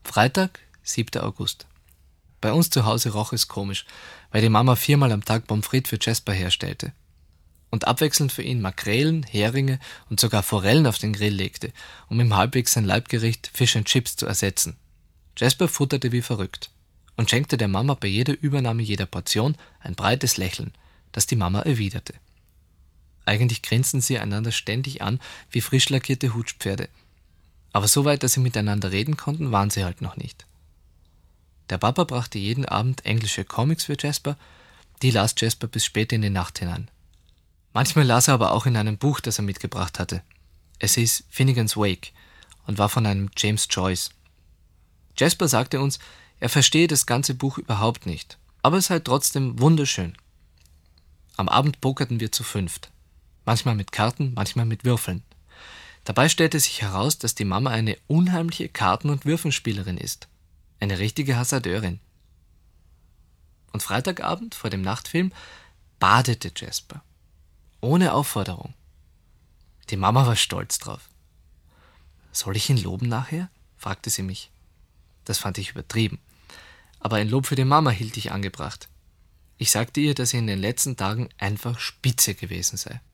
Freitag, 7. August. Bei uns zu Hause roch es komisch, weil die Mama 4-mal am Tag Pommes frites für Jasper herstellte und abwechselnd für ihn Makrelen, Heringe und sogar Forellen auf den Grill legte, um ihm halbwegs sein Leibgericht Fish and Chips zu ersetzen. Jasper futterte wie verrückt und schenkte der Mama bei jeder Übernahme jeder Portion ein breites Lächeln, das die Mama erwiderte. Eigentlich grinsten sie einander ständig an wie frisch lackierte Hutspferde. Aber so weit, dass sie miteinander reden konnten, waren sie halt noch nicht. Der Papa brachte jeden Abend englische Comics für Jasper, die las Jasper bis spät in die Nacht hinein. Manchmal las er aber auch in einem Buch, das er mitgebracht hatte. Es hieß Finnegan's Wake und war von einem James Joyce. Jasper sagte uns, er verstehe das ganze Buch überhaupt nicht, aber es sei trotzdem wunderschön. Am Abend pokerten wir zu 5. Manchmal mit Karten, manchmal mit Würfeln. Dabei stellte sich heraus, dass die Mama eine unheimliche Karten- und Würfelspielerin ist. Eine richtige Hasardeurin. Und Freitagabend vor dem Nachtfilm badete Jasper. Ohne Aufforderung. Die Mama war stolz drauf. »Soll ich ihn loben nachher?« fragte sie mich. Das fand ich übertrieben. Aber ein Lob für die Mama hielt ich angebracht. Ich sagte ihr, dass sie in den letzten Tagen einfach spitze gewesen sei.